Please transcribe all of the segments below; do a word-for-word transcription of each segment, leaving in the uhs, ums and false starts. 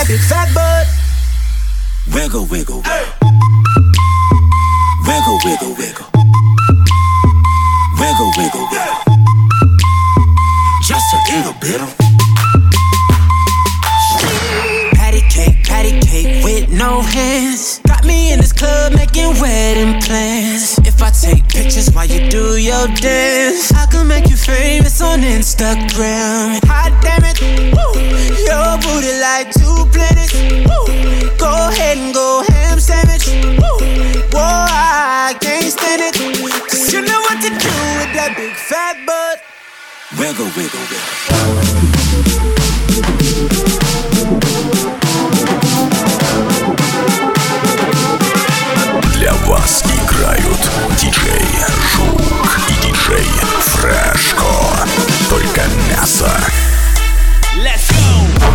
big fat butt. Wiggle, wiggle, wiggle. Wiggle, wiggle, wiggle. Wiggle, wiggle, wiggle. Just a little bit of patty cake, patty cake with no hands. Got me in this club making wedding plans. If I take pictures while you do your dance, I can make you famous on Instagram. Hot damn it, woo. Your booty like two planets. Woo. Go ahead and go ham sandwich. Woo. Whoa, I can't stand it, cause you know what to do with that big fat butt. wiggle, wiggle, wiggle. Для вас играют диджей Жук и диджей Фрешко. Только мясо. Let's go!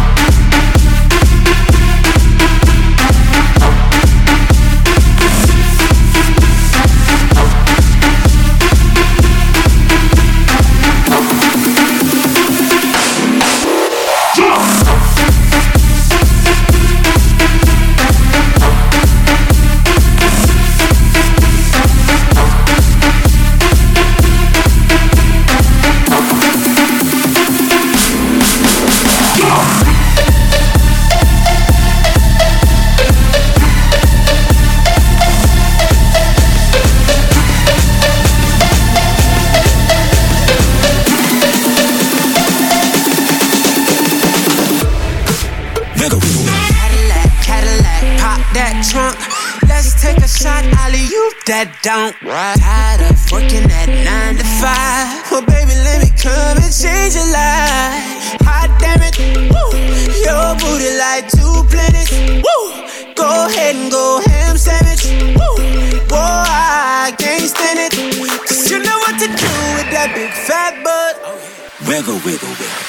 That don't right. Tired of working at nine to five. Well, baby, let me come and change your life. Hot damn it, woo. Your booty like two planets. Woo. Go ahead and go ham sandwich. Woo. Whoa, I can't stand it, cause you know what to do with that big fat butt. Wiggle, wiggle, wiggle.